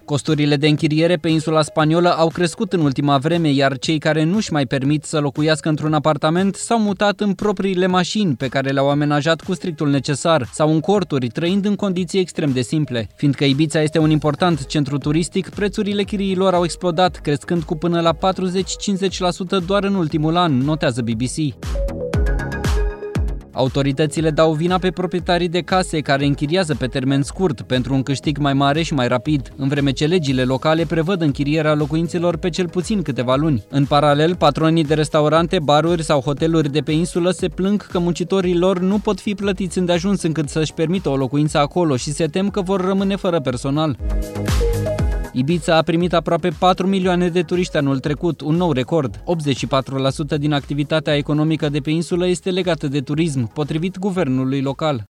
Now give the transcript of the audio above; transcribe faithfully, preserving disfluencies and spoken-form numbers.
Costurile de închiriere pe insula spaniolă au crescut în ultima vreme, iar cei care nu-și mai permit să locuiască într-un apartament s-au mutat în propriile mașini, pe care le-au amenajat cu strictul necesar, sau în corturi, trăind în condiții extrem de simple. Fiindcă Ibiza este un important centru turistic, prețurile chiriilor au explodat, crescând cu până la patruzeci-cincizeci la sută doar în ultimul an, notează B B C. Autoritățile dau vina pe proprietarii de case care închiriază pe termen scurt pentru un câștig mai mare și mai rapid, în vreme ce legile locale prevăd închirierea locuințelor pe cel puțin câteva luni. În paralel, patronii de restaurante, baruri sau hoteluri de pe insulă se plâng că muncitorii lor nu pot fi plătiți îndeajuns încât să-și permită o locuință acolo și se tem că vor rămâne fără personal. Ibiza a primit aproape patru milioane de turiști anul trecut, un nou record. optzeci și patru la sută din activitatea economică de pe insulă este legată de turism, potrivit guvernului local.